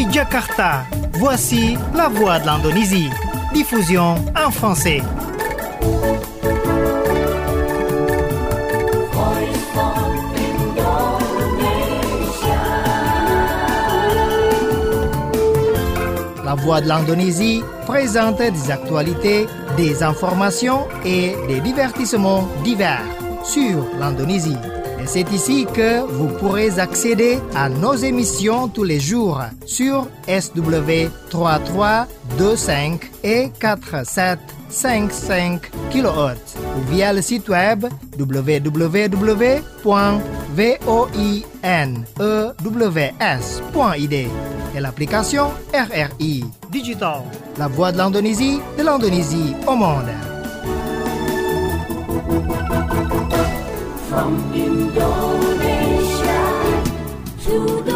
Depuis Jakarta, voici la voix de l'Indonésie. Diffusion en français. La voix de l'Indonésie présente des actualités, des informations et des divertissements divers sur l'Indonésie. Et c'est ici que vous pourrez accéder à nos émissions tous les jours sur SW 3325 et 4755 kHz ou via le site web www.voinews.id et l'application RRI Digital, la voix de l'Indonésie au monde. From Indonesia to the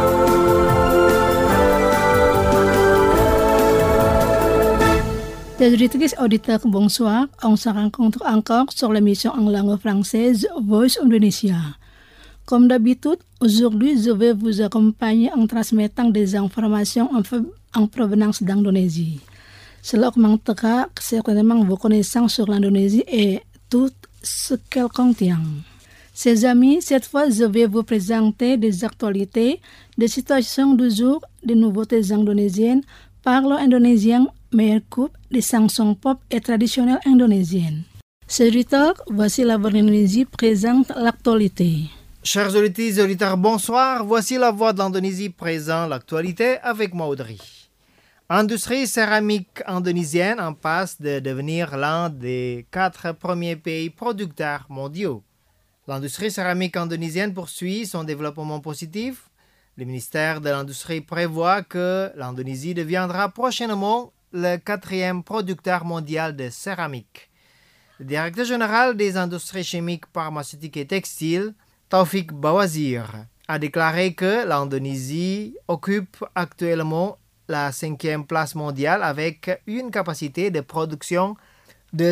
world. Auditrices, auditeurs, bonsoir. On se rencontre encore sur l'émission en langue française Voice Indonesia. Comme d'habitude, aujourd'hui, je vais vous accompagner en transmettant des informations en provenance d'Indonésie. Cela augmentera certainement vos connaissances sur l'Indonésie et tout ce qu'elle contient. Chers amis, cette fois, je vais vous présenter des actualités, des situations du jour, des nouveautés indonésiennes, parlons indonésien, meilleure coupe, des chansons pop et traditionnelles indonésiennes. Chers auditeurs, voici la voix d'Indonésie présente l'actualité. Chers auditeurs, bonsoir. Voici la voix de l'Indonésie présente l'actualité avec moi, Audrey. Industrie céramique indonésienne en passe de devenir l'un des 4 premiers pays producteurs mondiaux. L'industrie céramique indonésienne poursuit son développement positif. Le ministère de l'Industrie prévoit que l'Indonésie deviendra prochainement le 4e producteur mondial de céramique. Le directeur général des industries chimiques, pharmaceutiques et textiles, Taufik Bawazir, a déclaré que l'Indonésie occupe actuellement la 5e place mondiale avec une capacité de production de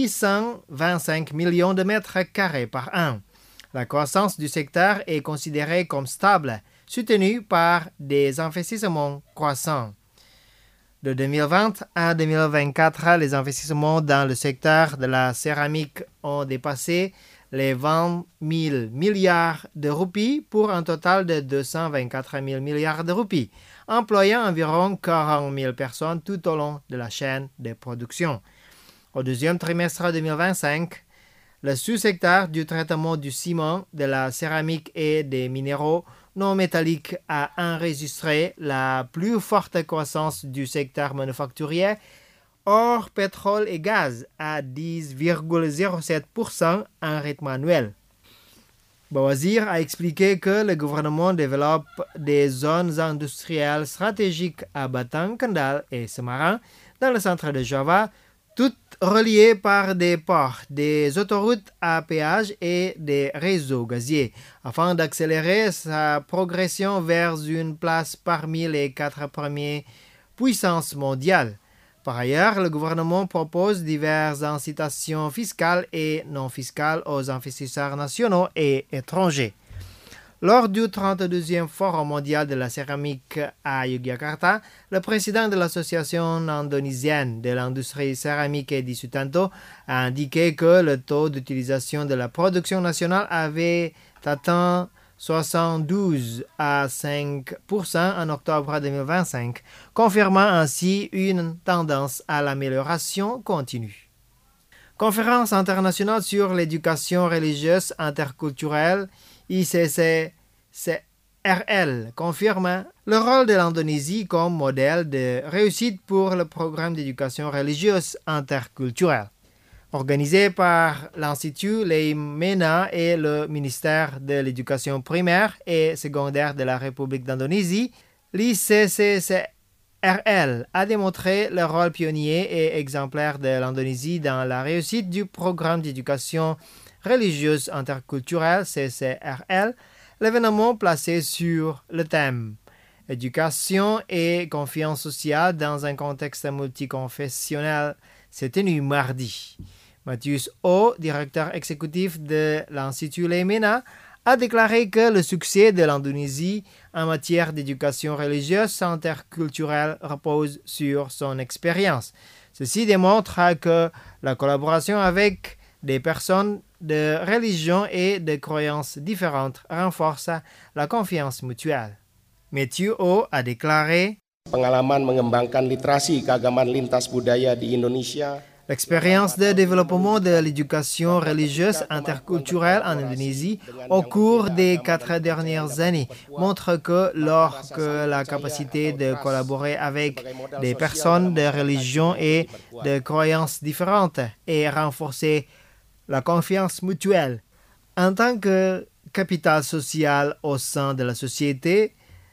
625 millions de mètres carrés par an. La croissance du secteur est considérée comme stable, soutenue par des investissements croissants. De 2020 à 2024, les investissements dans le secteur de la céramique ont dépassé les 20 000 milliards de roupies pour un total de 224 000 milliards de roupies, employant environ 40 000 personnes tout au long de la chaîne de production. Au deuxième trimestre 2025, le sous-secteur du traitement du ciment, de la céramique et des minéraux non métalliques a enregistré la plus forte croissance du secteur manufacturier, hors pétrole et gaz, à 10,07% en rythme annuel. Bawazir a expliqué que le gouvernement développe des zones industrielles stratégiques à Batang, Kendal et Semarang, dans le centre de Java, toutes reliées par des ports, des autoroutes à péage et des réseaux gaziers, afin d'accélérer sa progression vers une place parmi les 4 premières puissances mondiales. Par ailleurs, le gouvernement propose diverses incitations fiscales et non fiscales aux investisseurs nationaux et étrangers. Lors du 32e Forum mondial de la céramique à Yogyakarta, le président de l'Association indonésienne de l'industrie céramique Edi Sutanto a indiqué que le taux d'utilisation de la production nationale avait atteint 72 à 5% en octobre 2025, confirmant ainsi une tendance à l'amélioration continue. Conférence internationale sur l'éducation religieuse interculturelle ICCRL confirme le rôle de l'Indonésie comme modèle de réussite pour le programme d'éducation religieuse interculturelle. Organisé par l'Institut Leimena et le ministère de l'Éducation primaire et secondaire de la République d'Indonésie, l'ICCRL a démontré le rôle pionnier et exemplaire de l'Indonésie dans la réussite du programme d'éducation religieuse interculturelle CCRL, l'événement placé sur le thème « Éducation et confiance sociale dans un contexte multiconfessionnel » s'est tenu mardi. Matthius O, directeur exécutif de l'Institut Leimena, a déclaré que le succès de l'Indonésie en matière d'éducation religieuse interculturelle repose sur son expérience. Ceci démontre que la collaboration avec des personnes de religions et de croyances différentes renforce la confiance mutuelle. Matthew O a déclaré: Pengalaman mengembangkan literasi keagamaan lintas budaya di Indonesia. L'expérience de développement de l'éducation religieuse interculturelle en Indonésie au cours des 4 dernières années montre que lorsque la capacité de collaborer avec des personnes de religions et de croyances différentes est renforcée, la confiance mutuelle en tant que capital social au sein de la société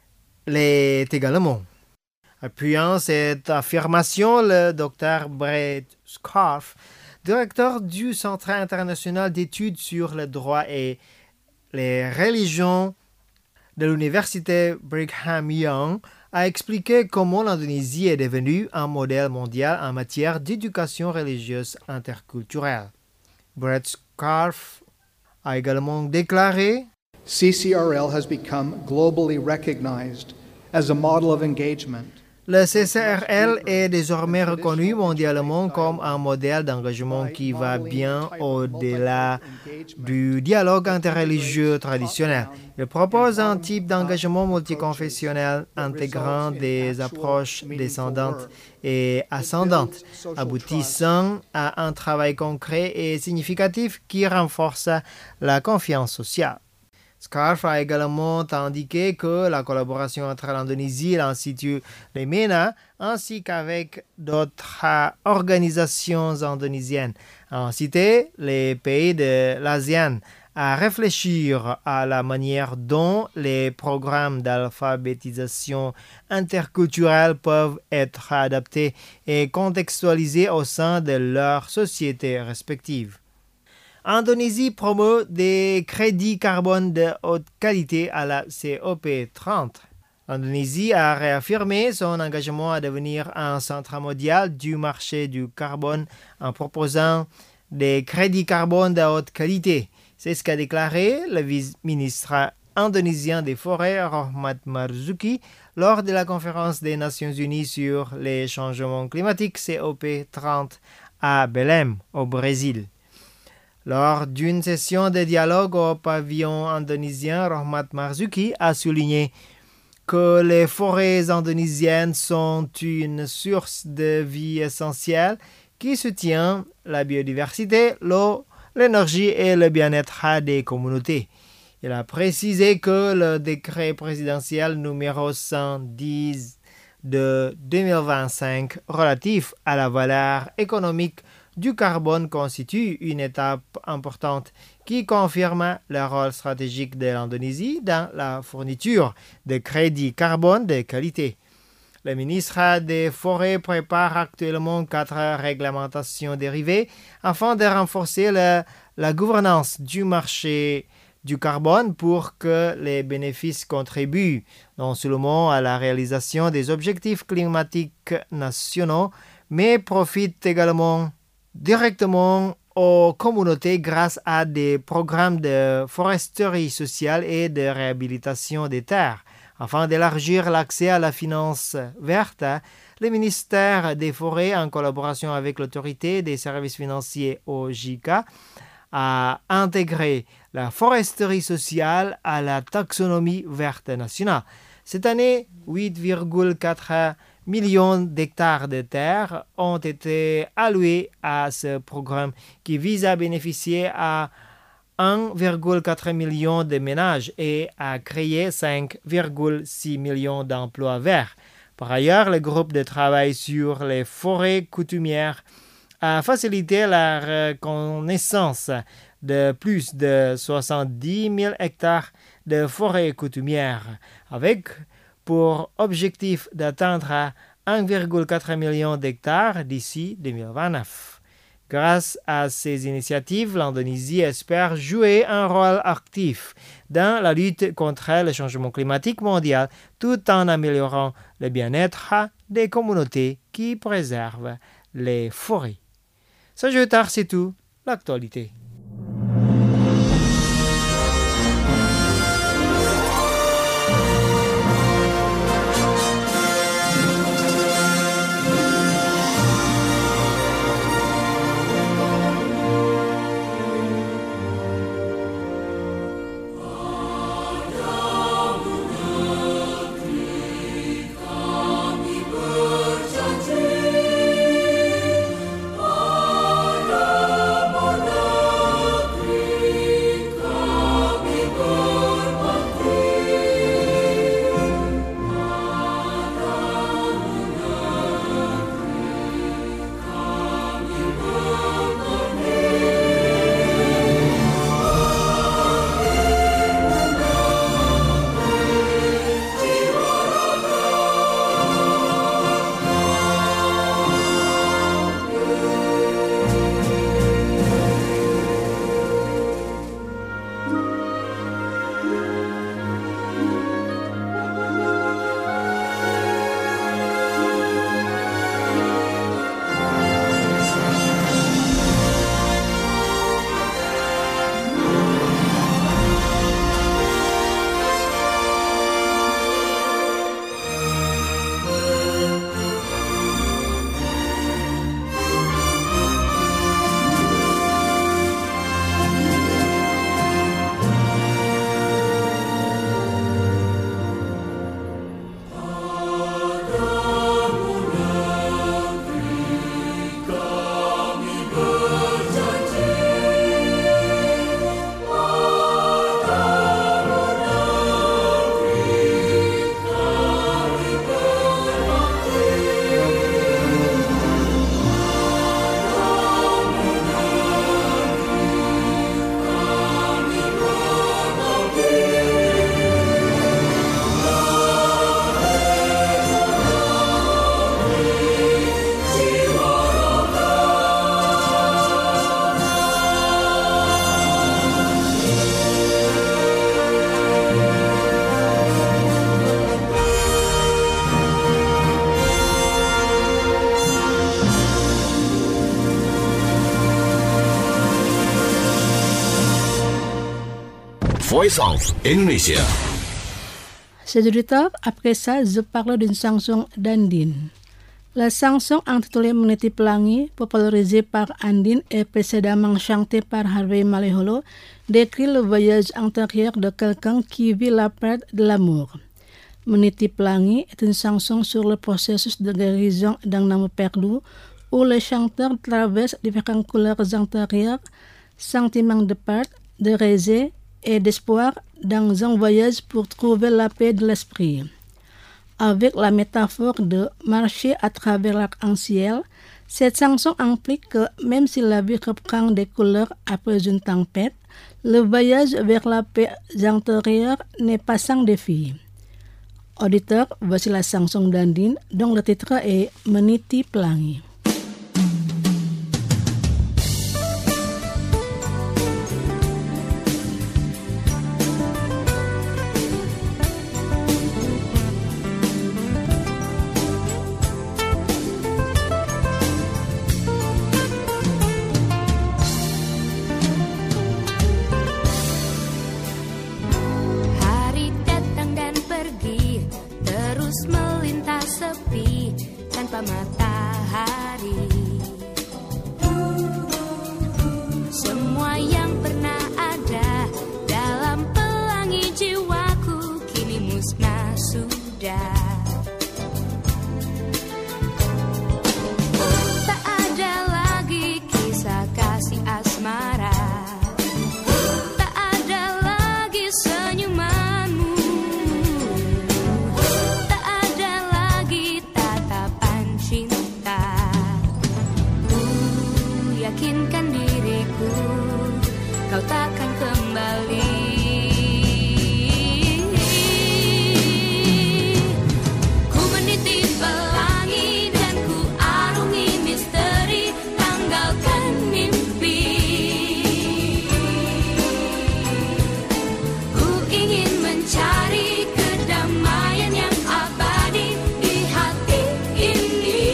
l'est également. Appuyant cette affirmation, le Dr Brett Scarf, directeur du Centre international d'études sur le droit et les religions de l'université Brigham Young, a expliqué comment l'Indonésie est devenue un modèle mondial en matière d'éducation religieuse interculturelle. Brett Scarf a également déclaré: CCRL has become globally recognized as a model of engagement. Le CCRL est désormais reconnu mondialement comme un modèle d'engagement qui va bien au-delà du dialogue interreligieux traditionnel. Il propose un type d'engagement multiconfessionnel intégrant des approches descendantes et ascendantes, aboutissant à un travail concret et significatif qui renforce la confiance sociale. Scarf a également indiqué que la collaboration entre l'Indonésie et l'Institut Les MENA, ainsi qu'avec d'autres organisations indonésiennes, a incité les pays de l'ASEAN à réfléchir à la manière dont les programmes d'alphabétisation interculturelle peuvent être adaptés et contextualisés au sein de leurs sociétés respectives. Indonésie promeut des crédits carbone de haute qualité à la COP30. L'Indonésie a réaffirmé son engagement à devenir un centre mondial du marché du carbone en proposant des crédits carbone de haute qualité. C'est ce qu'a déclaré le vice-ministre indonésien des Forêts, Rohmat Marzuki, lors de la conférence des Nations Unies sur les changements climatiques COP30 à Belém, au Brésil. Lors d'une session de dialogue au pavillon indonésien, Rohmat Marzuki a souligné que les forêts indonésiennes sont une source de vie essentielle qui soutient la biodiversité, l'eau, l'énergie et le bien-être des communautés. Il a précisé que le décret présidentiel numéro 110 de 2025 relatif à la valeur économique du carbone constitue une étape importante qui confirme le rôle stratégique de l'Indonésie dans la fourniture de crédits carbone de qualité. Le ministre des Forêts prépare actuellement 4 réglementations dérivées afin de renforcer la gouvernance du marché du carbone pour que les bénéfices contribuent non seulement à la réalisation des objectifs climatiques nationaux, mais profitent également directement aux communautés grâce à des programmes de foresterie sociale et de réhabilitation des terres. Afin d'élargir l'accès à la finance verte, le ministère des Forêts, en collaboration avec l'autorité des services financiers OJK, a intégré la foresterie sociale à la taxonomie verte nationale. Cette année, 8,4 millions d'hectares de terres ont été alloués à ce programme qui vise à bénéficier à 1,4 million de ménages et à créer 5,6 millions d'emplois verts. Par ailleurs, le groupe de travail sur les forêts coutumières a facilité la reconnaissance de plus de 70 000 hectares de forêts coutumières, avec pour objectif d'atteindre 1,4 million d'hectares d'ici 2029. Grâce à ces initiatives, l'Indonésie espère jouer un rôle actif dans la lutte contre le changement climatique mondial tout en améliorant le bien-être des communautés qui préservent les forêts. C'est tout, l'actualité. Voice of Indonesia. Chers auditeurs, après ça, je parle d'une chanson d'Andine. La chanson intitulée Meniti Pelangi, popularisée par Andine et précédemment chantée par Harvey Maleholo, décrit le voyage intérieur de quelqu'un qui vit la perte de l'amour. Meniti Pelangi est une chanson sur le processus de guérison d'un amour perdu, où le chanteur traverse différentes couleurs intérieures, sentiments de perte, de rejet et d'espoir dans un voyage pour trouver la paix de l'esprit. Avec la métaphore de marcher à travers l'arc-en-ciel, cette chanson implique que même si la vie reprend des couleurs après une tempête, le voyage vers la paix intérieure n'est pas sans défi. Auditeur, voici la chanson d'Andine dont le titre est Meniti Pelangi. Matahari, semua yang pernah ada dalam pelangi jiwaku kini musnah sudah. Tak ada lagi kisah kasih asmara, tak ada lagi senyumanmu, tak ada lagi tatapan cinta. Yakinkan diriku, kau takkan kembali. Ku meniti pelangi dan ku arungi misteri, tanggalkan mimpi. Ku ingin mencari kedamaian yang abadi di hati ini.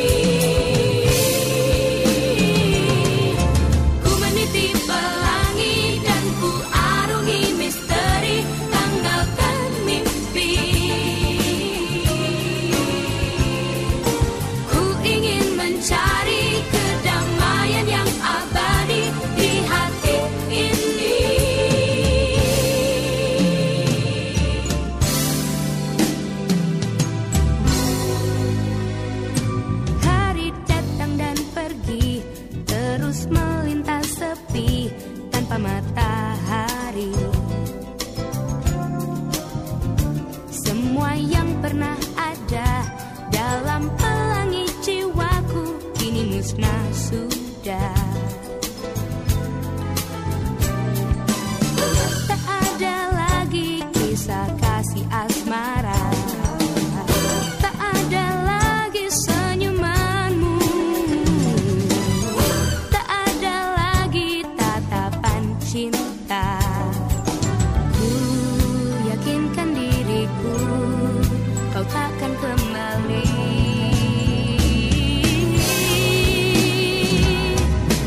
Ku meniti pelangi dan ku arungi misteri, tanggalkan mimpi. Ku ingin mencari kedamaian yang abadi di hati ini. Hari datang dan pergi, terus melintas sepi tanpa matahari. Semua yang pernah ada dalam pelangi jiwaku kini musnah sudah. Tak ada lagi kisah kasih asmara, tak ada lagi senyumanmu, tak ada lagi tatapan cinta. Ku yakinkan diriku, kau takkan kembali.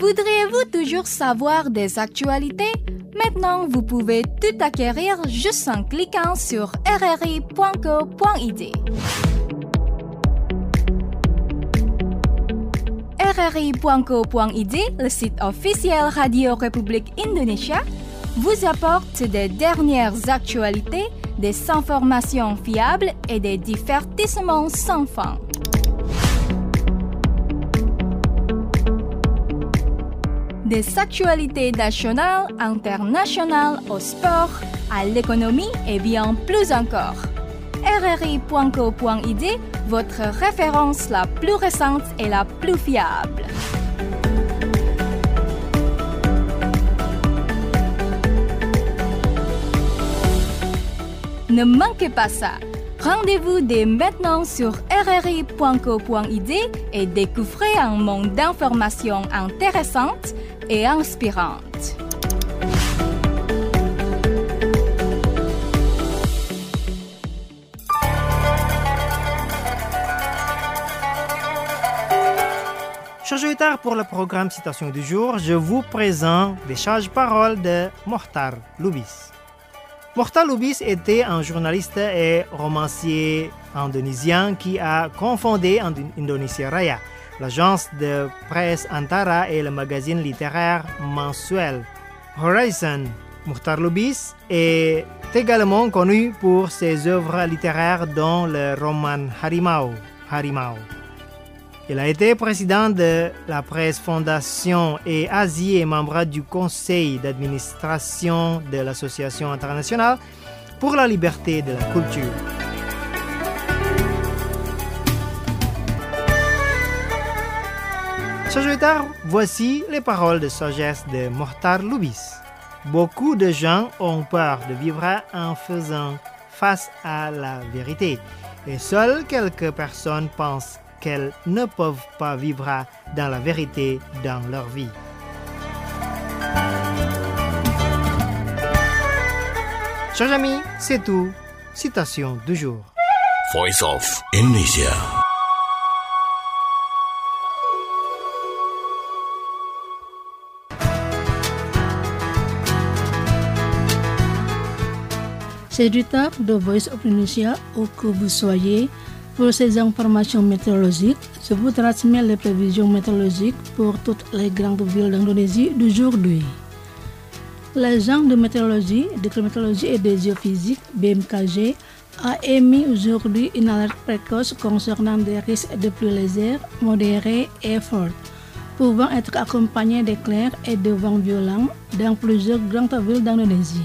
Voudriez-vous toujours savoir des actualités? Maintenant, vous pouvez tout acquérir juste en cliquant sur rri.co.id. rri.co.id, le site officiel Radio République Indonésia, vous apporte des dernières actualités, des informations fiables et des divertissements sans fin. Des actualités nationales, internationales, au sport, à l'économie et bien plus encore. rri.co.id, votre référence la plus récente et la plus fiable. Ne manquez pas ça. Rendez-vous dès maintenant sur rri.co.id et découvrez un monde d'informations intéressantes et inspirantes. Chers auditeurs, pour le programme Citation du jour, je vous présente des sages-paroles de Mohtar Lubis. Mohtar Lubis était un journaliste et romancier indonésien qui a cofondé Indonesia Raya, l'agence de presse Antara et le magazine littéraire mensuel Horizon. Mohtar Lubis est également connu pour ses œuvres littéraires dont le roman Harimau. Il a été président de la Presse Fondation et Asie et membre du conseil d'administration de l'Association internationale pour la liberté de la culture. Chers auditeurs, voici les paroles de sagesse de Mohtar Lubis. Beaucoup de gens ont peur de vivre en faisant face à la vérité, et seules quelques personnes pensent qu'elles ne peuvent pas vivre dans la vérité dans leur vie. Chers amis, c'est tout. Citation du jour. Voice of Indonesia. C'est du temps de Voice of Indonesia où que vous soyez. Pour ces informations météorologiques, je vous transmets les prévisions météorologiques pour toutes les grandes villes d'Indonésie d'aujourd'hui. L'agence de météorologie, de climatologie et des géophysiques, BMKG, a émis aujourd'hui une alerte précoce concernant des risques de pluie légère, modérée et forte, pouvant être accompagnés d'éclairs et de vents violents dans plusieurs grandes villes d'Indonésie.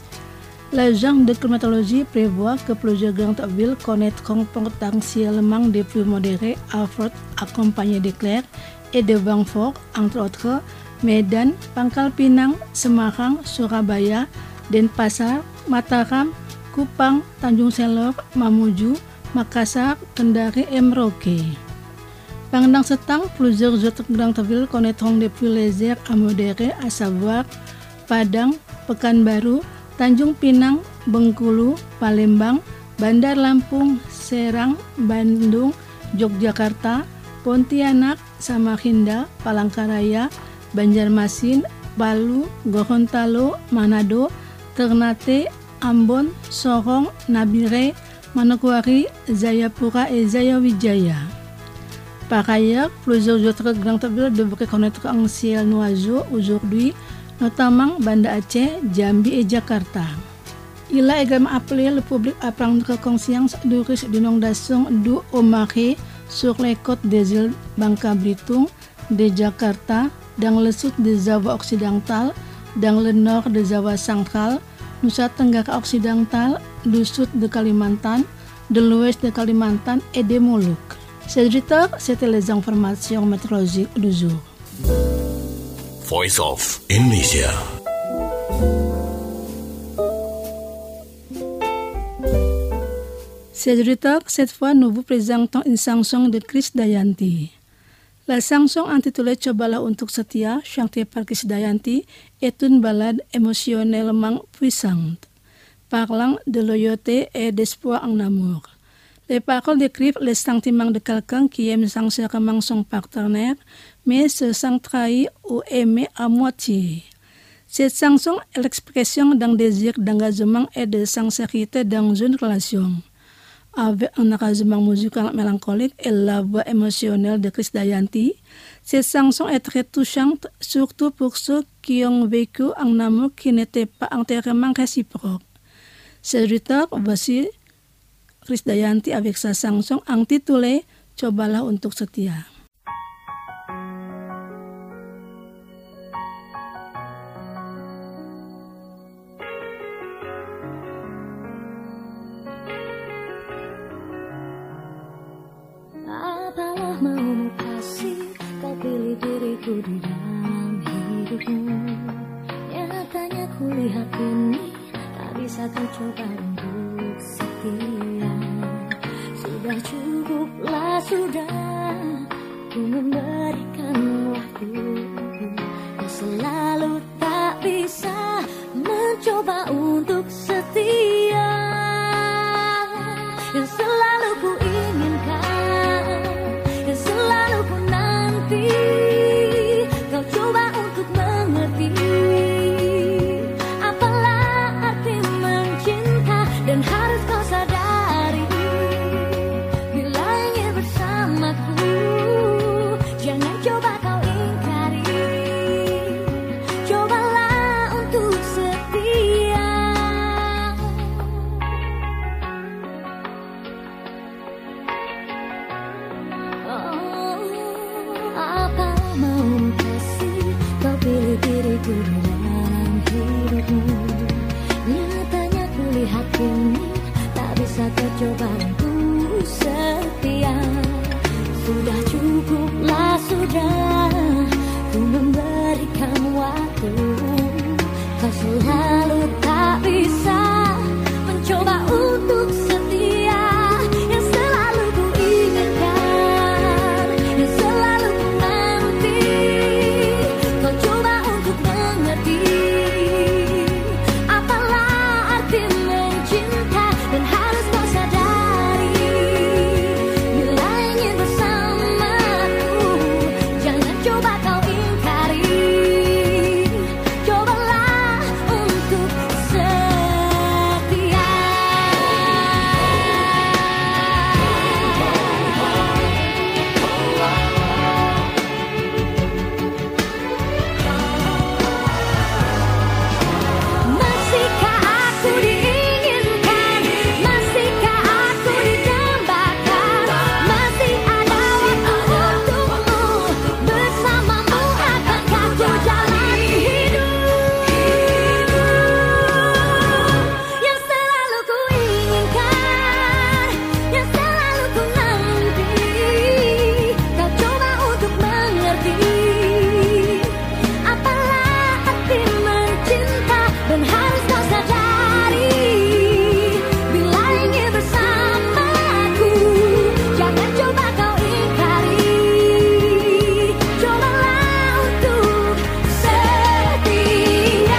L'agence de climatologie prévoit que plusieurs grandes villes connaîtront potentiellement des pluies modérées à fortes accompagnées d'éclairs et de vents forts, entre autres Medan, Pangkal Pinang, Semarang, Surabaya, Denpasar, Mataram, Kupang, Tanjung Selor, Mamuju, Makassar, Kendari et Merauke. Pendant ce temps, plusieurs autres grandes villes connaîtront des pluies légères à modérées, à savoir Padang, Pekanbaru, Tanjung Pinang, Bengkulu, Palembang, Bandar Lampung, Serang, Bandung, Yogyakarta, Pontianak, Samarinda, Palangkaraya, Banjarmasin, Palu, Gorontalo, Manado, Ternate, Ambon, Sorong, Nabire, Manokwari, Jayapura et Jayawijaya. Par ailleurs, plusieurs autres grandes villes devraient connaître un ciel nuageux aujourd'hui, notamment Banda Aceh, Jambi et Jakarta. Il a également appelé le public à prendre conscience du risque d'inondation dû aux marées sur les côtes des îles Bangka Belitung, de Jakarta, dans le sud de Java occidental, dans le nord de Java central, Nusa Tenggara occidental, du sud de Kalimantan, de l'ouest de Kalimantan et des Moluques. C'était les informations météorologiques du jour. Voice of Indonesia. Chers auditeurs, cette fois nous vous présentons une chanson de Krisdayanti. La chanson intitulée Cobalah Untuk Setia, chantée par Krisdayanti, est une ballade émotionnellement puissante, parlant de loyauté et d'espoir en amour. Les paroles décrivent les sentiments de quelqu'un qui aime sincèrement son partenaire, mais se sent trahi ou aimé à moitié. Cette chanson est l'expression d'un désir d'engagement et de sincérité dans une relation. Avec un arrangement musical mélancolique et la voix émotionnelle de Krisdayanti, cette chanson est très touchante, surtout pour ceux qui ont vécu un amour qui n'était pas entièrement réciproque. Seducteur, voici Krisdayanti avec sa chanson intitulée Cobalah Untuk Setia. Apalah maumu kasih, kau pilih diriku di dalam hidupmu. Nyatanya kulihat ini, tak bisa kau coba untuk setia. Sudah cukuplah sudah, ku memberikan waktuku. Kau selalu tak bisa mencoba untuk setia. Yang selalu ku inginkan, yang selalu ku nanti, kau coba untuk mengerti. Apalah arti mencinta, dan harus kau sadari, bila ingin bersamaku, jangan coba kau ingkari. Cobalah untuk setia. Apalah mau kasih, kau pilih diriku di dalam hidupmu. Nyatanya kulihat ini, tak bisa kau coba untuk setia. Sudah cukuplah sudah, ku memberikan waktu. Kau selalu tak bisa mencoba untuk setia. Yang selalu ku inginkan, yang selalu ku nanti, kau coba untuk mengerti. Apalah arti mencinta, dan harus kau sadari, bila ingin bersamaku, jangan coba kau ingkari. Cobalah untuk setia. Masihkah aku diinginkan? Masihkah aku didambakan? Masih ada waktu untukmu, bersamamu akankah ku jalani hidup yang selalu ku inginkan, yang selalu ku nanti, kau coba untuk mengerti. Apalah arti mencinta, dan harus kau sadari, bila ingin bersamaku, jangan coba kau ingkari. Cobalah untuk setia.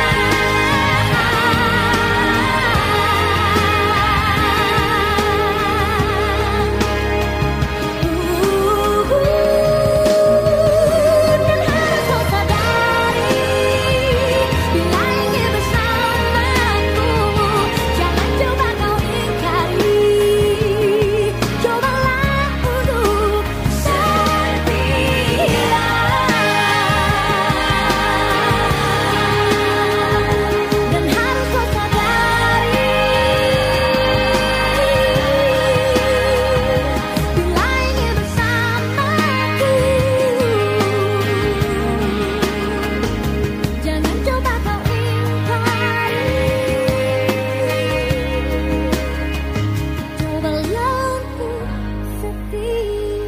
Dan harus kau sadari, bila ingin bersamaku, jangan coba kau ingkari. Cobalah untuk setia. Dan harus kau sadari, bila ingin bersamaku, jangan coba kau ingkari. Cobalah untuk setia.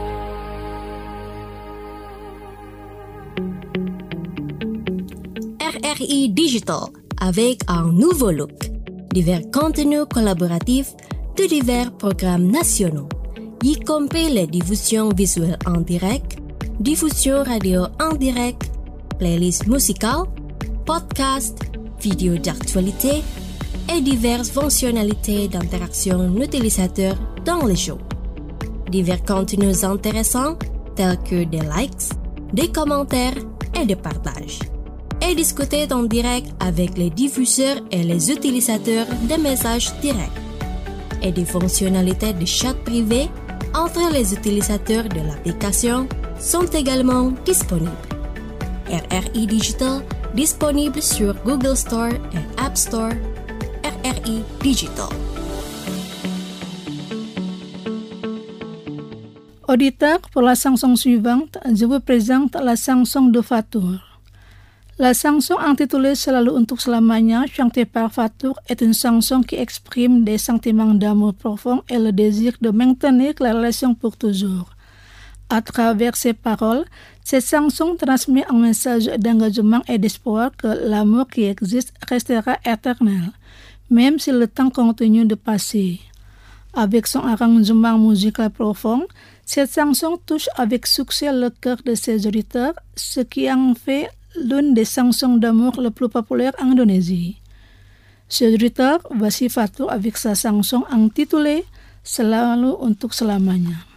RRI Digital, avec un nouveau look. Divers contenus collaboratifs de divers programmes nationaux, y compris les diffusions visuelles en direct, diffusion radio en direct, playlists musicales, podcasts, vidéos d'actualité et diverses fonctionnalités d'interaction utilisateur dans le show. Divers contenus intéressants tels que des likes, des commentaires et des partages. Et discuter en direct avec les diffuseurs et les utilisateurs des messages directs. Et des fonctionnalités de chat privé entre les utilisateurs de l'application sont également disponibles. RRI Digital disponible sur Google Store et App Store. RRI Digital. Auditeurs, pour la chanson suivante, je vous présente la chanson de Fatur. La chanson intitulée Selalu Untuk Selamanya, chantée par Fatur, est une chanson qui exprime des sentiments d'amour profond et le désir de maintenir la relation pour toujours. À travers ses paroles, cette chanson transmet un message d'engagement et d'espoir que l'amour qui existe restera éternel, même si le temps continue de passer. Avec son arrangement musical profond, cette chanson touche avec succès le cœur de ses auditeurs, ce qui en fait l'une des chansons d'amour les plus populaires en Indonésie. Chers auditeurs, voici Fatur avec sa chanson intitulée Selalu Untuk Selamanya.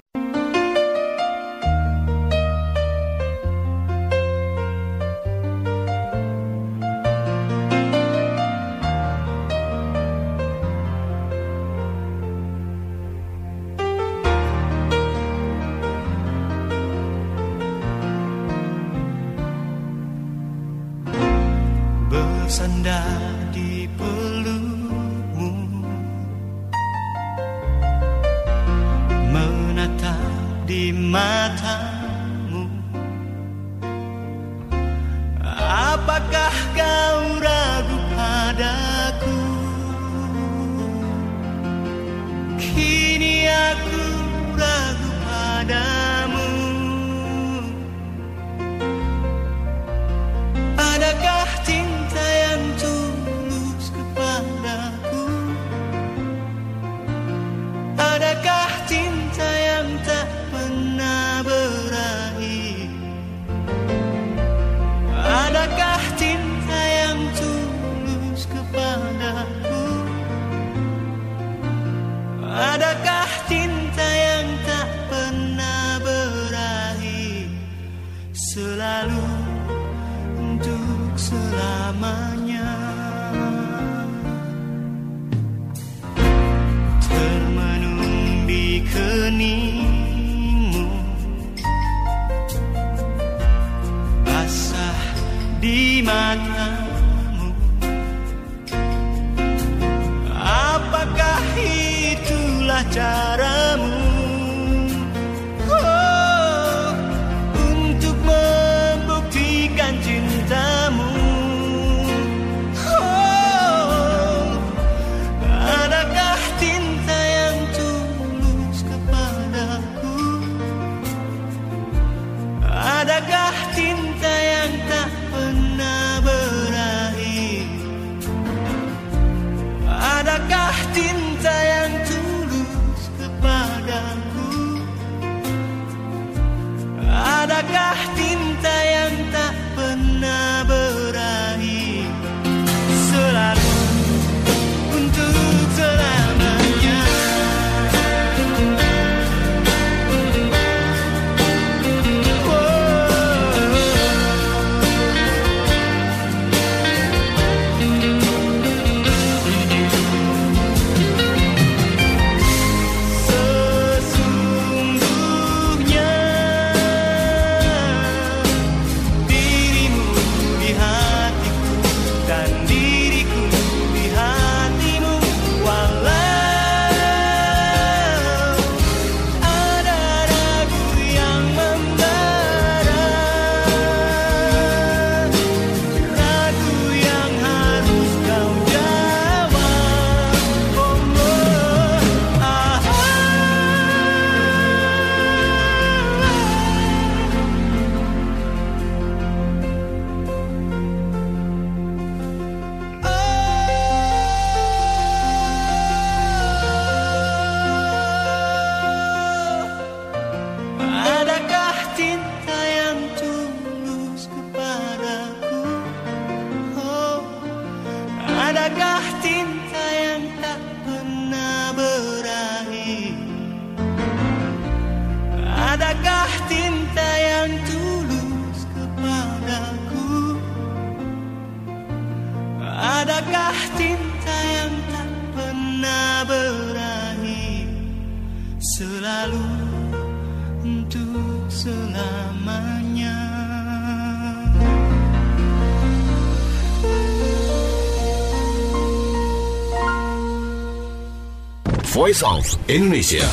Bersandar di pelukmu, menatap di matamu. Apakah kau ragu padaku? Kini aku ragu padamu. Adakah cinta yang tulus kepadaku? Adakah cinta yang tak pernah berakhir? Adakah cinta yang tulus kepadaku? Adakah cinta yang tak pernah berakhir? Selalu untuk selamanya. Termenung di keningmu, basah di matamu. Apakah itulah caramu? Untuk membuktikan cintamu. Adakah cinta yang tulus kepadaku? Adakah cinta yang tak pernah berakhir? Adakah cinta yang tulus kepadaku? Adakah cinta yang tulus kepadaku? Adakah cinta yang tak pernah berakhir, selalu untuk selamanya? Voice of Indonesia.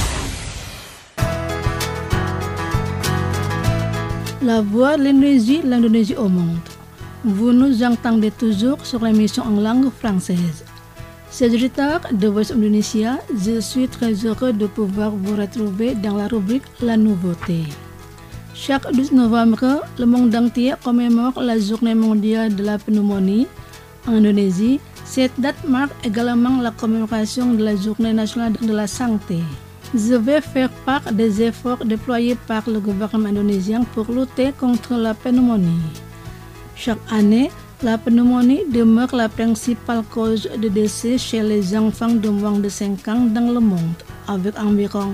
La voix de l'Indonésie au monde. Vous nous entendez toujours sur l'émission en langue française. Chers auditeurs de Voice of Indonesia, je suis très heureux de pouvoir vous retrouver dans la rubrique La Nouveauté. Chaque 12 novembre, le monde entier commémore la journée mondiale de la pneumonie. En Indonésie, cette date marque également la commémoration de la journée nationale de la santé. Je vais faire part des efforts déployés par le gouvernement indonésien pour lutter contre la pneumonie. Chaque année, la pneumonie demeure la principale cause de décès chez les enfants de moins de 5 ans dans le monde, avec environ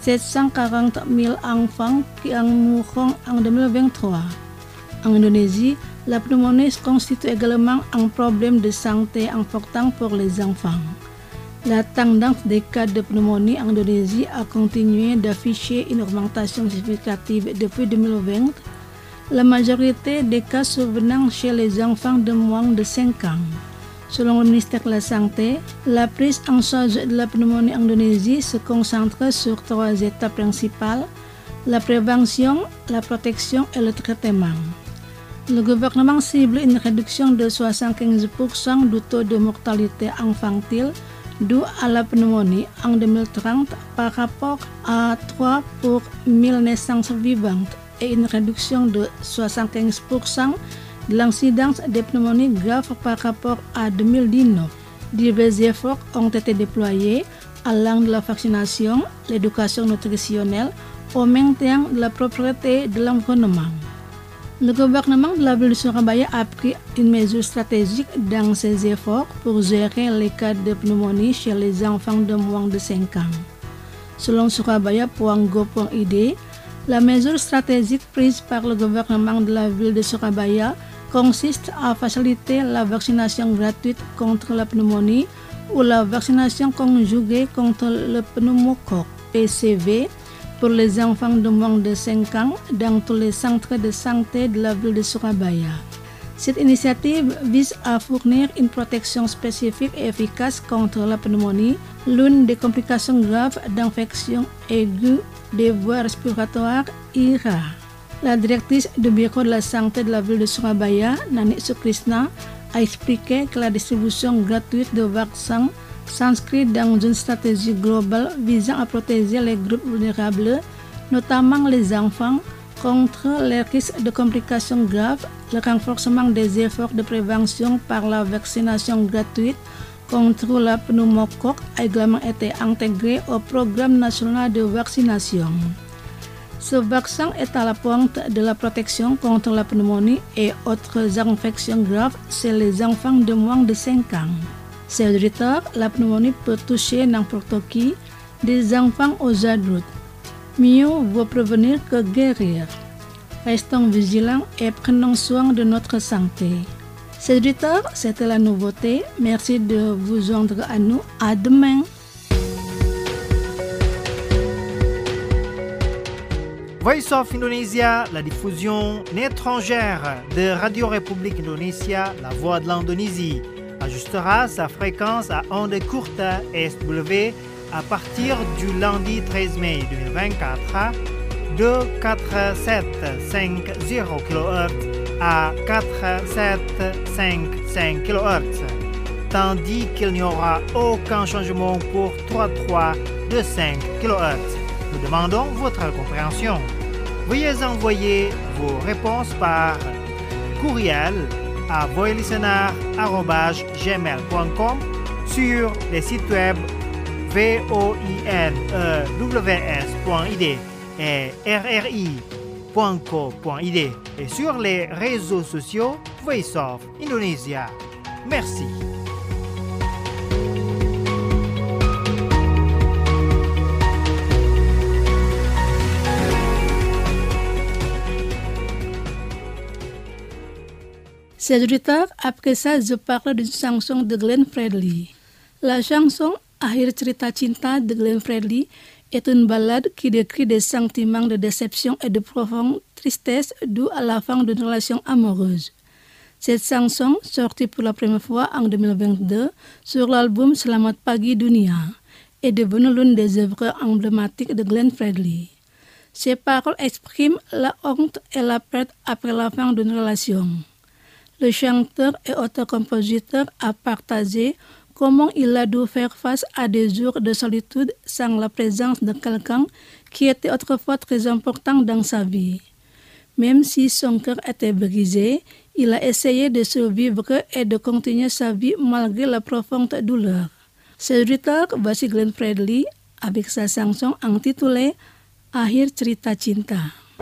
740 000 enfants qui en mourront en 2023. En Indonésie, la pneumonie constitue également un problème de santé important pour les enfants. La tendance des cas de pneumonie en Indonésie a continué d'afficher une augmentation significative depuis 2020. La majorité des cas survenant chez les enfants de moins de 5 ans. Selon le ministère de la Santé, la prise en charge de la pneumonie en Indonésie se concentre sur 3 étapes principales: la prévention, la protection et le traitement. Le gouvernement cible une réduction de 75% du taux de mortalité infantile dû à la pneumonie en 2030 par rapport à 3 pour 1000 naissances vivantes et une réduction de 75% de l'incidence des pneumonies graves par rapport à 2019. Divers efforts ont été déployés allant de la vaccination, l'éducation nutritionnelle au maintien de la propreté de l'environnement. Le gouvernement de la ville de Surabaya a pris une mesure stratégique dans ses efforts pour gérer les cas de pneumonie chez les enfants de moins de 5 ans. Selon surabaya.go.id, la mesure stratégique prise par le gouvernement de la ville de Surabaya consiste à faciliter la vaccination gratuite contre la pneumonie ou la vaccination conjuguée contre le pneumocoque PCV pour les enfants de moins de 5 ans dans tous les centres de santé de la ville de Surabaya. Cette initiative vise à fournir une protection spécifique et efficace contre la pneumonie, l'une des complications graves d'infection aiguë des voies respiratoires IRA. La directrice du bureau de la santé de la ville de Surabaya, Nani Sukrishna, a expliqué que la distribution gratuite de vaccins s'inscrit dans une stratégie globale visant à protéger les groupes vulnérables, notamment les enfants, contre les risques de complications graves. Le renforcement des efforts de prévention par la vaccination gratuite contre la pneumocoque a également été intégré au programme national de vaccination. Ce vaccin est à la pointe de la protection contre la pneumonie et autres infections graves chez les enfants de moins de 5 ans. Chers auditeurs, la pneumonie peut toucher n'importe qui, des enfants aux adultes. Mieux vaut prévenir que guérir. Restons vigilants et prenons soin de notre santé. Chers auditeurs, c'était la nouveauté. Merci de vous joindre à nous. À demain. Voice of Indonesia, la diffusion étrangère de Radio République Indonésia, la voix de l'Indonésie, ajustera sa fréquence à ondes courtes SW à partir du lundi 13 mai 2024 de 4750 kHz à 4755 kHz, tandis qu'il n'y aura aucun changement pour 3325 kHz. Nous demandons votre compréhension. Veuillez envoyer vos réponses par courriel à voilistener@gmail.com sur les sites web voinews.id et rri.co.id et sur les réseaux sociaux Voice of Indonesia. Merci. Chers auditeurs, après ça, je parle d'une chanson de Glenn Fredly. La chanson Akhir Cerita Cinta de Glenn Fredly est une ballade qui décrit des sentiments de déception et de profonde tristesse dus à la fin d'une relation amoureuse. Cette chanson, sortie pour la première fois en 2022 sur l'album Selamat Pagi Dunia, est devenue l'une des œuvres emblématiques de Glenn Fredly. Ses paroles expriment la honte et la perte après la fin d'une relation. Le chanteur et auteur-compositeur a partagé comment il a dû faire face à des jours de solitude sans la présence de quelqu'un qui était autrefois très important dans sa vie. Même si son cœur était brisé, il a essayé de survivre et de continuer sa vie malgré la profonde douleur. Chers auditeurs, voici Glenn Fredly avec sa chanson intitulée Akhir Cerita Cinta.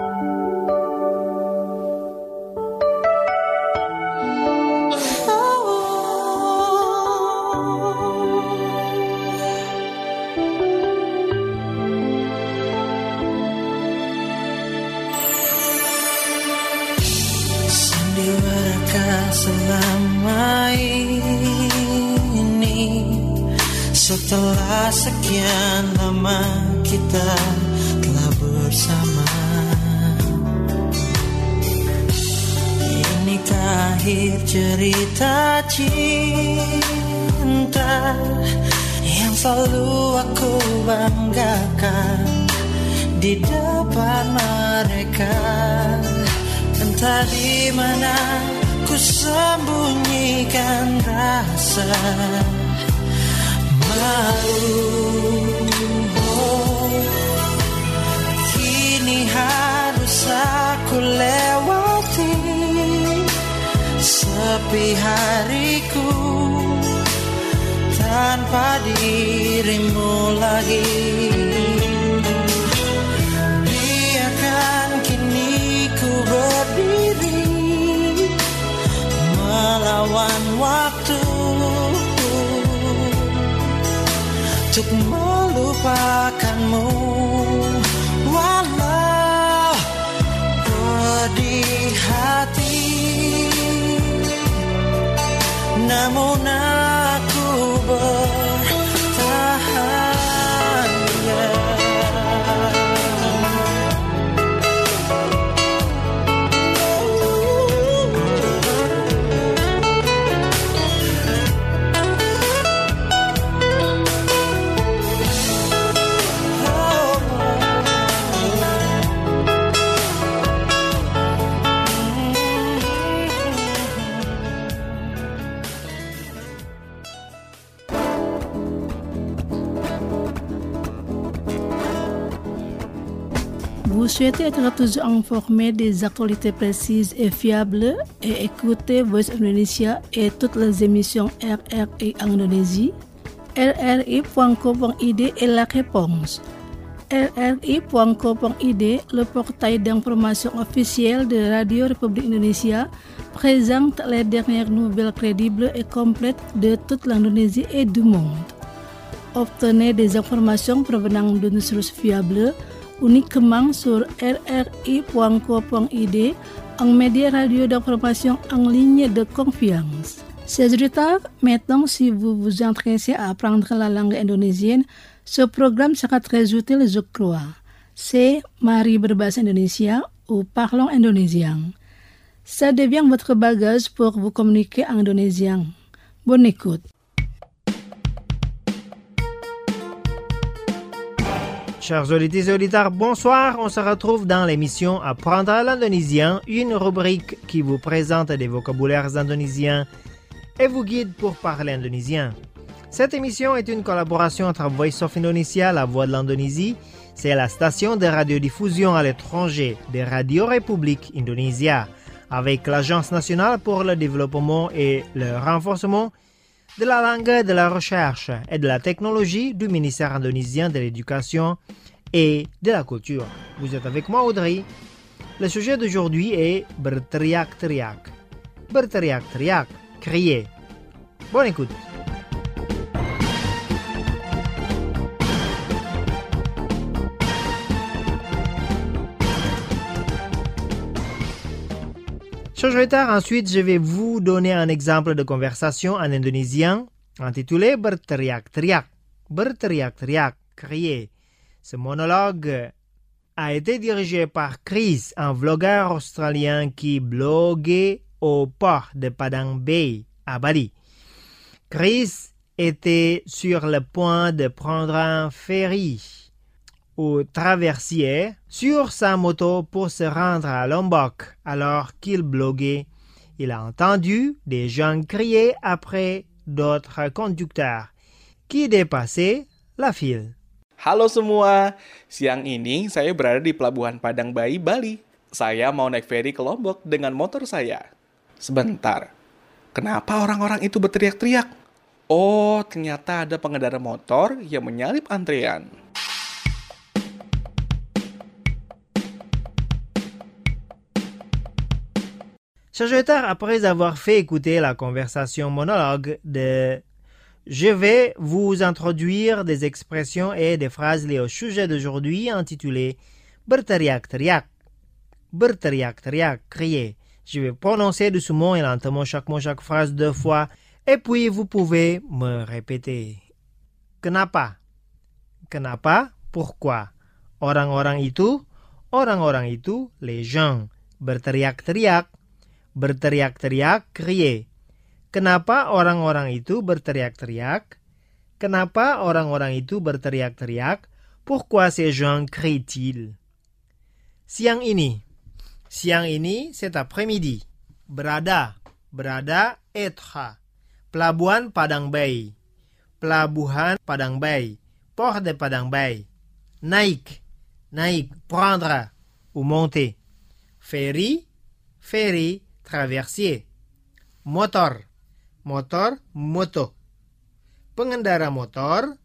Selama ini, setelah sekian lama kita telah bersama, inikah akhir cerita cinta yang selalu aku banggakan di depan mereka. Entah di mana ku sembunyikan rasa malu. Kini harus aku lewati sepi hariku tanpa dirimu lagi. Biarkan kini ku berdiri melawan waktu untuk melupakanmu, walau pedih hati, namun aku bertahan. Vous souhaitez être toujours informé des actualités précises et fiables et écouter Voice Indonesia et toutes les émissions RRI en Indonésie? RRI.co.id est la réponse. RRI.co.id, le portail d'information officiel de Radio République Indonésia, présente les dernières nouvelles crédibles et complètes de toute l'Indonésie et du monde. Obtenez des informations provenant d'une source fiable uniquement sur rri.co.id, un média radio d'information en ligne de confiance. Chers auditeurs, maintenant, si vous vous intéressez à apprendre la langue indonésienne, ce programme sera très utile, je crois. C'est Mari Berbahasa Indonesia ou Parlons Indonésien. Ça devient votre bagage pour vous communiquer en indonésien. Bonne écoute. Chers auditeurs et auditeurs, bonsoir. On se retrouve dans l'émission Apprendre l'indonésien, une rubrique qui vous présente des vocabulaires indonésiens et vous guide pour parler indonésien. Cette émission est une collaboration entre Voice of Indonesia, la voix de l'Indonésie, c'est la station de radiodiffusion à l'étranger de Radio République Indonesia, avec l'Agence nationale pour le développement et le renforcement de la langue, de la recherche et de la technologie du ministère indonésien de l'Éducation et de la Culture. Vous êtes avec moi, Audrey. Le sujet d'aujourd'hui est berteriak-teriak. Berteriak-teriak, crier. Bonne écoute. Chers auditeurs, ensuite, je vais vous donner un exemple de conversation en indonésien intitulé berteriak-teriak. Berteriak-teriak, crier. Ce monologue a été dirigé par Chris, un vlogueur australien qui bloguait au port de Padang Bay, à Bali. Chris était sur le point de prendre un ferry ou traversier sur sa moto pour se rendre à Lombok. Alors qu'il bloguait, il a entendu des gens crier après d'autres conducteurs qui dépassaient la file. Halo semua, siang ini saya berada di Pelabuhan Padang Bay, Bali. Saya mau naik feri ke Lombok dengan motor saya. Sebentar, kenapa orang-orang itu berteriak-teriak? Oh, ternyata ada pengendara motor yang menyalip antrean. Chers auditeurs, après avoir fait écouter la conversation monologue je vais vous introduire des expressions et des phrases liées au sujet d'aujourd'hui intitulé berteriak-teriak. Berteriak-teriak, crier. Je vais prononcer doucement et lentement chaque mot, chaque phrase 2 fois, et puis vous pouvez me répéter. Kenapa? Kenapa? Pourquoi? Orang-orang itu, les gens. Berteriak-teriak. Berteriak-teriak, crier. Kenapa orang-orang itu berteriak-teriak? Kenapa orang-orang itu berteriak-teriak? Pourquoi ces gens crient-ils? Siang ini. Siang ini, cet après-midi. Berada. Berada, être. Pelabuhan Padang Bay. Pelabuhan Padang Bay. Port de Padang Bay. Naik. Naik, prendre ou monter. Ferry. Ferry, traversier. Motor. Motor, moto. Pengendara motor,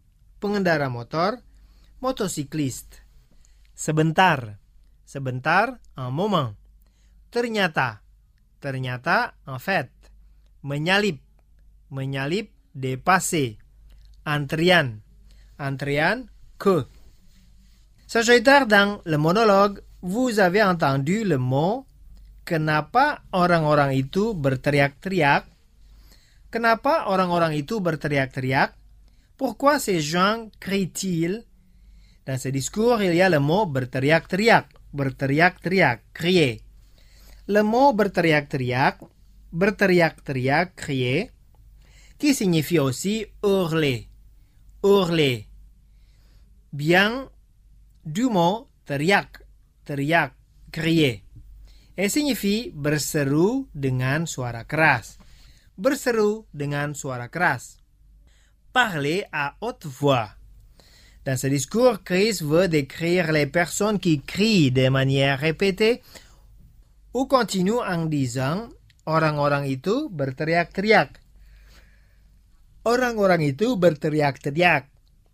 motocycliste. Sebentar, sebentar, un moment. Ternyata, ternyata, en fait. Menyalip, menyalip, dépasser. Antrian, antrian, que. Sagittaire, dans le monologue, vous avez entendu le mot kenapa orang-orang itu berteriak-teriak. Kenapa orang-orang itu berteriak-teriak? Pourquoi ces gens crient-ils? Dans ce discours, il y a le mot berteriak-teriak. Berteriak-teriak, crier. Le mot berteriak-teriak, berteriak-teriak, crier, qui signifie aussi hurler. Hurler. Bien du mot teriak, teriak, crier. Et signifie berseru dengan suara keras. Berseru dengan suara keras. Parler à haute voix. Dans ce discours, Chris veut décrire les personnes qui crient de manière répétée ou continuent en disant orang-orang itu berteriak-teriak. Orang-orang itu berteriak-teriak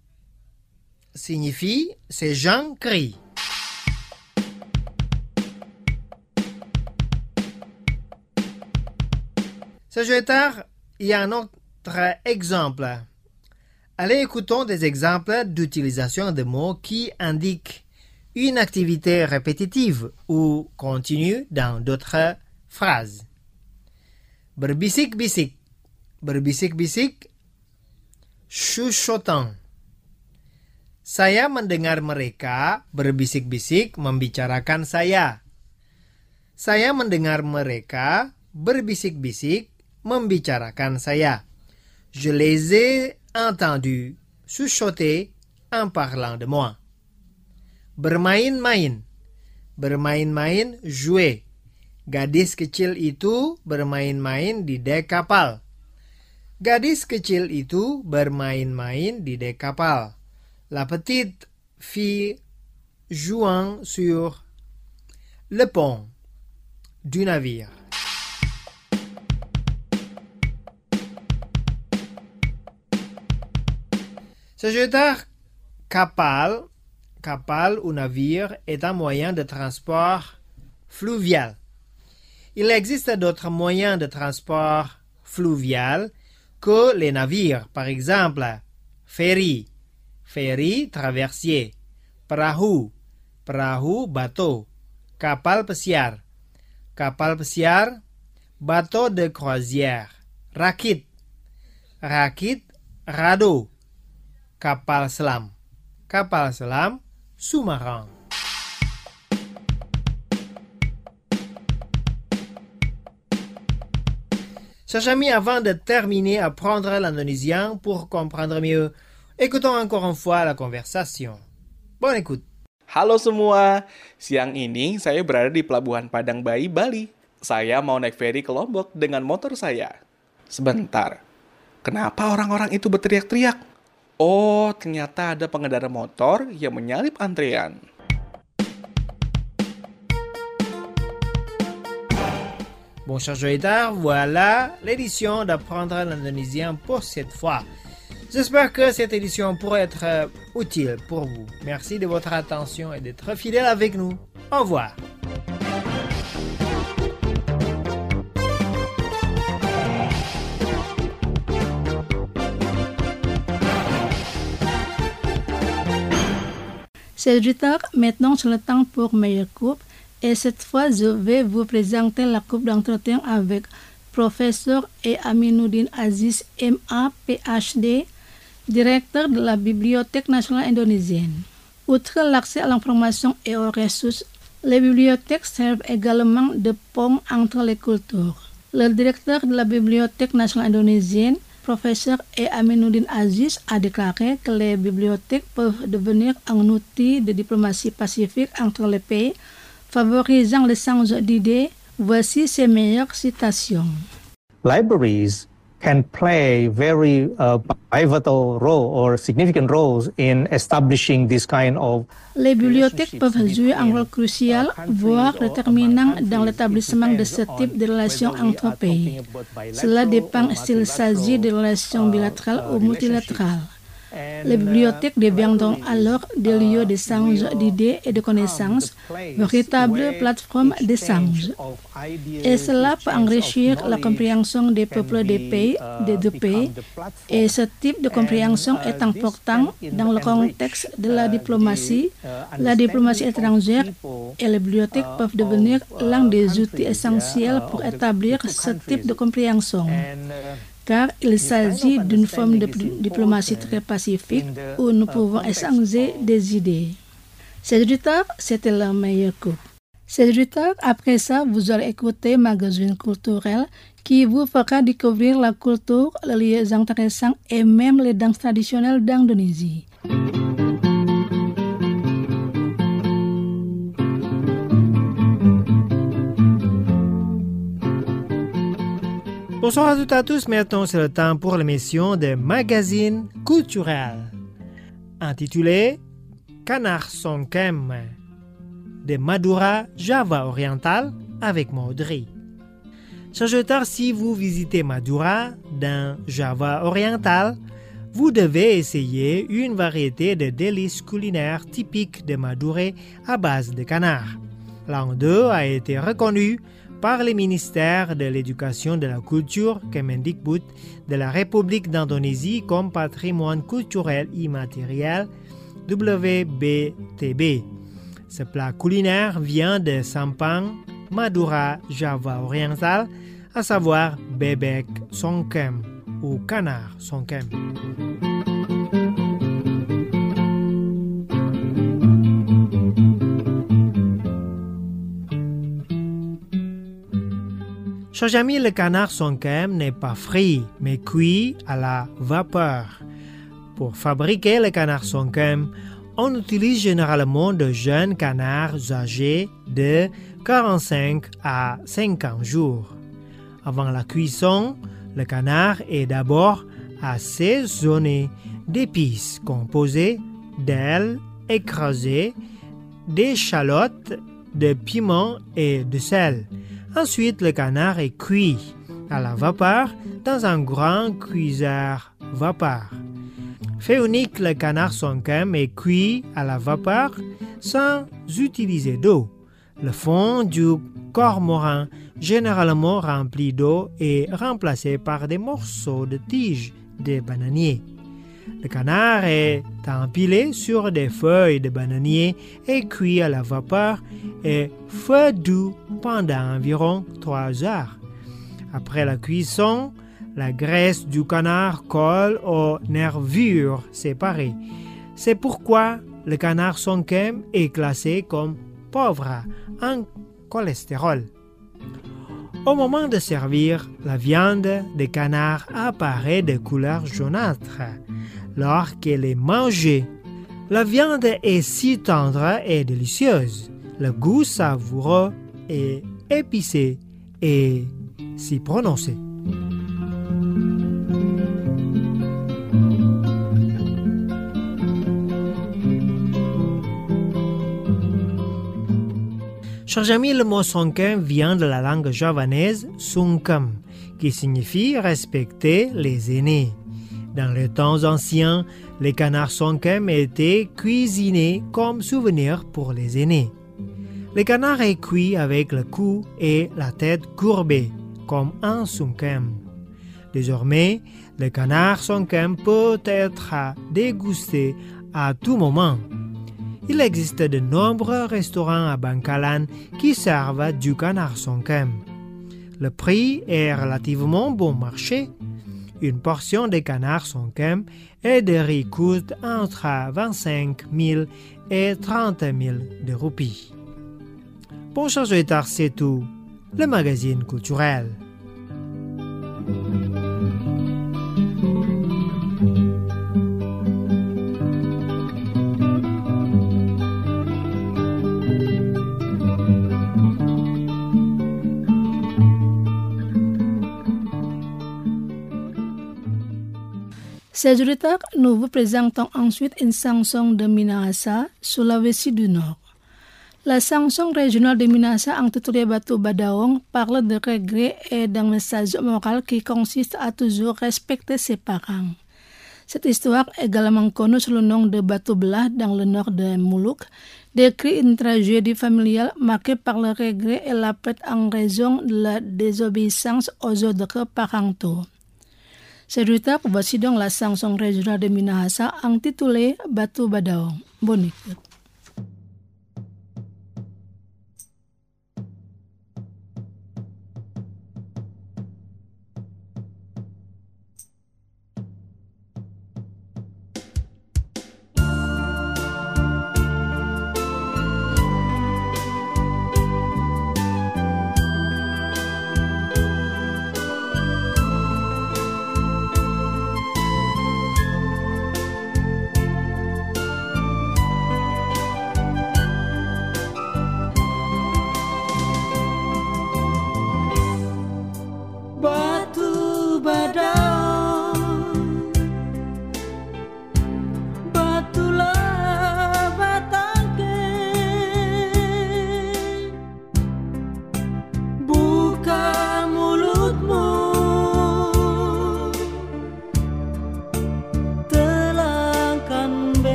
signifie ces gens crient. Sagittaire, il y a un autre exemple. Allez, écoutons des exemples d'utilisation de mots qui indiquent une activité répétitive ou continue dans d'autres phrases. Berbisik-bisik. Berbisik-bisik, chuchotant. Saya mendengar mereka berbisik-bisik membicarakan saya. Saya mendengar mereka berbisik-bisik membicarakan saya. Je les ai entendus chuchoter en parlant de moi. Bermain-main. Bermain-main, jouer. Gadis kecil itu bermain-main di dek kapal. Gadis kecil itu bermain-main di dek kapal. La petite fille jouant sur le pont du navire. Sagittaire, kapal ou navire est un moyen de transport fluvial. Il existe d'autres moyens de transport fluvial que les navires. Par exemple, ferry, ferry, traversier, perahu, perahu, bateau, kapal pesiar bateau de croisière. Rakit, rakit, radeau. Kapal selam, kapal selam, sous-marin. Chers amis, avant de terminer, apprendre l'indonésien pour comprendre mieux. Écoutons encore une fois la conversation. Bonne écoute. Halo semua, siang ini saya berada di Pelabuhan Padang Bayi, Bali. Saya mau naik feri ke Lombok dengan motor saya. Sebentar, kenapa orang-orang itu berteriak-teriak? Oh, ternyata ada pengendara motor yang menyalip antrean. Bon, chers auditeurs, voilà l'édition d'apprendre l'indonésien pour cette fois. J'espère que cette édition pourrait être utile pour vous. Merci de votre attention et d'être fidèle avec nous. Au revoir. C'est du tard, maintenant c'est le temps pour meilleure coupe. Et cette fois, je vais vous présenter la coupe d'entretien avec Professeur Aminuddin Aziz, MA, PhD, directeur de la Bibliothèque nationale indonésienne. Outre l'accès à l'information et aux ressources, les bibliothèques servent également de pont entre les cultures. Le directeur de la Bibliothèque nationale indonésienne, Professeur Aminuddin Aziz, a déclaré que les bibliothèques peuvent devenir un outil de diplomatie pacifique entre les pays, favorisant l'échange d'idées. Voici ses meilleures citations. Libraries can play very pivotal role or significant roles in establishing this kind of. Les bibliothèques peuvent jouer un rôle crucial, voire déterminant dans l'établissement de ce type de relations entre pays. Cela dépend s'il s'agit de relations bilatérales ou multilatérales. Les bibliothèques deviendront alors des lieux d'échange d'idées et de connaissances, véritables plateformes d'échange. Et cela peut enrichir la compréhension des peuples des deux pays. Et ce type de compréhension est important dans le contexte de la diplomatie étrangère, et les bibliothèques peuvent devenir l'un des outils essentiels pour établir ce type de compréhension. Car il s'agit d'une forme de diplomatie très pacifique où nous pouvons échanger des idées. C'est du tard, c'était la meilleure coupe. C'est du tard, après ça, vous aurez écouté Magazine culturel qui vous fera découvrir la culture, les lieux intéressants et même les danses traditionnelles d'Indonésie. Bonsoir à toutes et à tous, maintenant c'est le temps pour l'émission de Magazine culturel, intitulée Canard Songkem de Madura, Java oriental, avec Maudry. Chers auditeurs, si vous visitez Madura dans Java oriental, vous devez essayer une variété de délices culinaires typiques de Madura à base de canard. L'un d'eux a été reconnu par le ministère de l'Éducation, de la Culture, Kemendikbud, de la République d'Indonésie comme patrimoine culturel immatériel, WBTB. Ce plat culinaire vient de Sampang, Madura, Java oriental, à savoir bebek songkem ou canard songkem. Chers amis, le canard songkem n'est pas frit, mais cuit à la vapeur. Pour fabriquer le canard songkem, on utilise généralement de jeunes canards âgés de 45 à 50 jours. Avant la cuisson, le canard est d'abord assaisonné d'épices composées d'ailes écrasées, d'échalotes, de piment et de sel. Ensuite, le canard est cuit à la vapeur dans un grand cuiseur vapeur. Fait unique, le canard songkem est cuit à la vapeur sans utiliser d'eau. Le fond du cormoran, généralement rempli d'eau, est remplacé par des morceaux de tiges de bananier. Le canard est empilé sur des feuilles de bananier et cuit à la vapeur et feu doux pendant environ 3 heures. Après la cuisson, la graisse du canard colle aux nervures séparées. C'est pourquoi le canard sonkem est classé comme pauvre en cholestérol. Au moment de servir, la viande de canard apparaît de couleur jaunâtre. Lorsqu'elle est mangée, la viande est si tendre et délicieuse. Le goût savoureux et épicé est si prononcé. Chers amis, le mot sonkem vient de la langue javanaise sungkem, qui signifie respecter les aînés. Dans les temps anciens, les canards sonkem étaient cuisinés comme souvenir pour les aînés. Le canard est cuit avec le cou et la tête courbée, comme un sunkem. Désormais, le canard sonkem peut être dégusté à tout moment. Il existe de nombreux restaurants à Bangkalan qui servent du canard sonkem. Le prix est relativement bon marché. Une portion de canard sonkem et de riz coûte entre 25 000 et 30 000 de roupies. Bon, chers auditeurs, c'est tout. Le magazine culturel. Chers auditeurs, nous vous présentons ensuite une chanson de Minahasa, Sulawesi du Nord. La chanson régionale de Minahasa intitulée Batu Badaong parle de regret et d'un message moral qui consiste à toujours respecter ses parents. Cette histoire, également connue sous le nom de Batu Belah dans le nord de Moluques, décrit une tragédie familiale marquée par le regret et la perte en raison de la désobéissance aux ordres parentaux. Chers auditeurs, voici donc la chanson régionale de Minahasa intitulée Batu Badaong. Bonne écoute.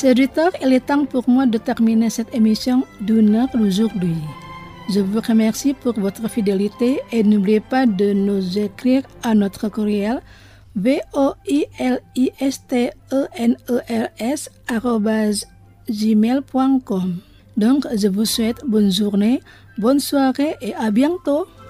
Chers auditeurs, il est temps pour moi de terminer cette émission d'une heure d'aujourd'hui. Je vous remercie pour votre fidélité et n'oubliez pas de nous écrire à notre courriel voilisteners@gmail.com. Donc, je vous souhaite bonne journée, bonne soirée et à bientôt.